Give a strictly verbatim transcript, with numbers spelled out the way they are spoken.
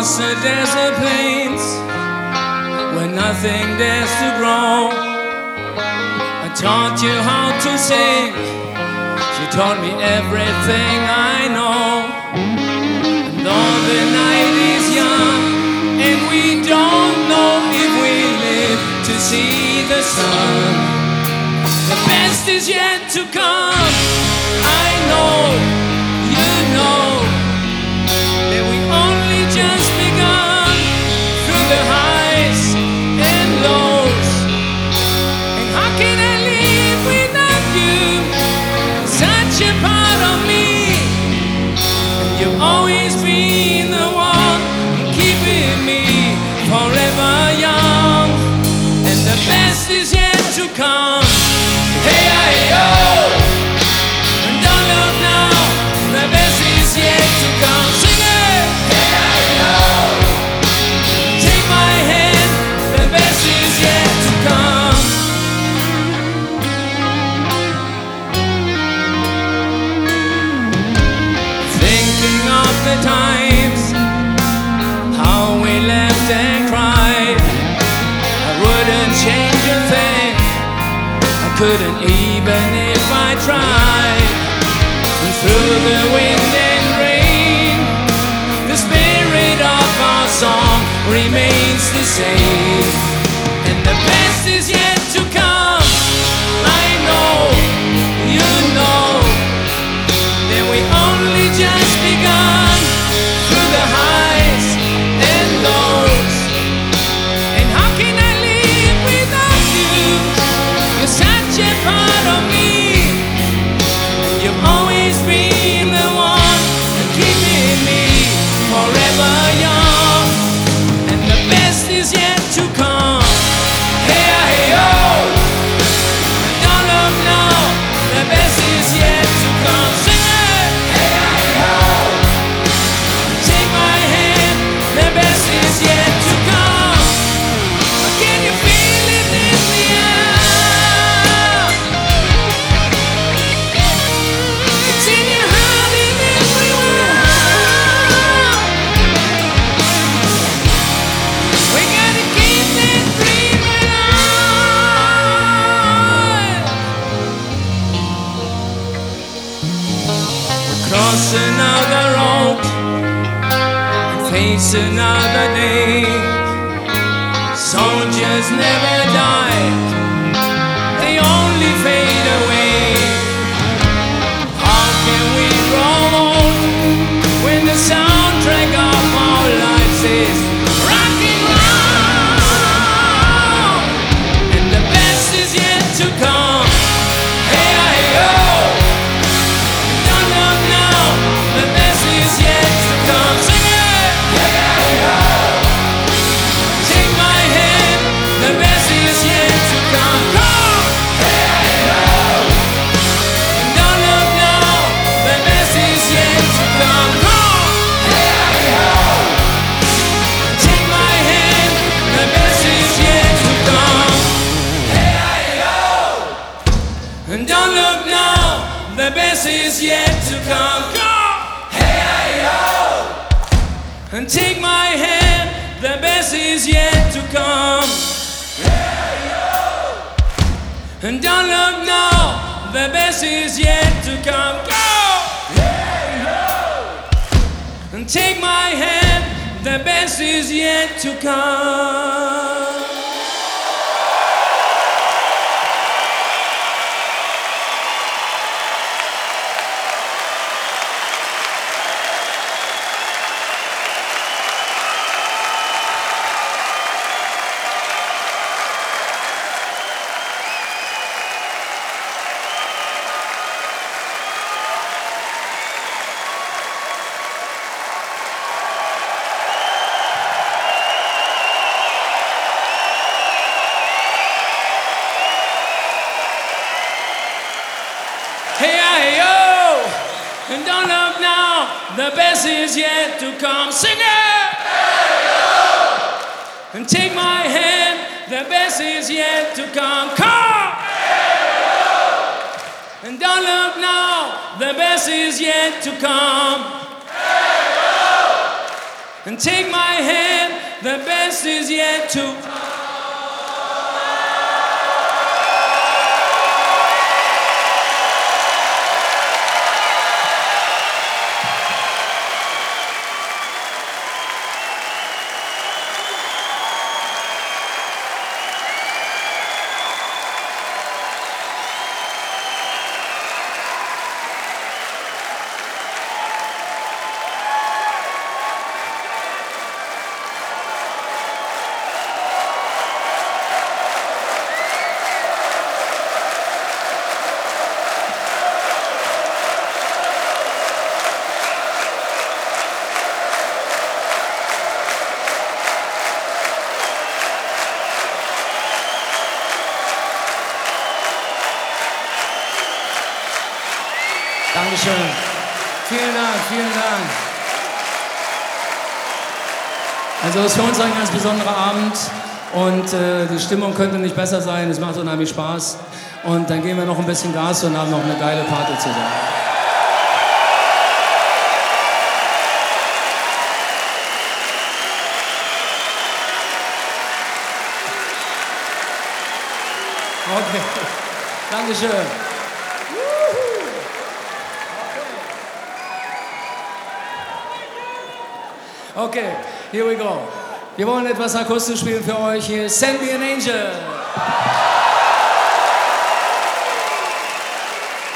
Across the desert plains where nothing dares to grow, I taught you how to sing. You taught me everything I know. And though the night is young and we don't know if we live to see the sun, the best is yet to come. I know, you know, that we only just begun through the highs and lows. And how can I live without you? Such a part of me. And you've always been the one keeping me forever young. And the best is yet to come. Hey, I, oh, and don't look now, the best is yet to come. Sing it! Hey, I, oh, take my hand, the best is yet to come. Thinking of the times, how we laughed and cried, I wouldn't change a thing. I couldn't even if I tried. And through the wind and rain, the spirit of our song remains the same. And the best is yet to come. I know, you know, that we only just begun through the highs and lows. And how can I live without you? You're such a part of me. You've always been the one keeping me forever young. And the best is yet to come. Hey, hey, oh, don't look now, the best is yet to come. Sing it! Hey, hey, oh, take my hand, the best is yet to come. Can you feel it in the air? It's in your heart and everywhere. We gotta keep that dream alive. Cross another road and face another day. Soldiers never die, they only fade away. How can we grow old when the soundtrack of our lives is rock and roll? And the best is yet to come. Hey, hey, oh, don't look now, the best is yet to come. Sing it! Hey, hey, oh, take my hand, the best is yet to come. Come! Hey, hey, oh, don't look now, the best is yet to come. Come! Hey, hey, oh, take my hand, the best is yet to come. Hey, hey, oh, and don't look now, the best is yet to come. Come! Hey, hey, oh, and take my hand, the best is yet to come. And don't look now, the best is yet to come. Go! And take my hand, the best is yet to come. And don't look now, the best is yet to come. Sing it! Hey, yo! And take my hand, the best is yet to come. Come! Hey, yo! And don't look now, the best is yet to come. Hey, yo! and take my hand, the best is yet to come. Dankeschön. Vielen Dank, vielen Dank. Also es ist für uns ein ganz besonderer Abend und äh, die Stimmung könnte nicht besser sein. Es macht unheimlich Spaß und dann geben wir noch ein bisschen Gas und haben noch eine geile Party zusammen. Okay, Dankeschön. Okay, here we go. Wir wollen etwas akustisch spielen für euch. Hier ist Send Me an Angel.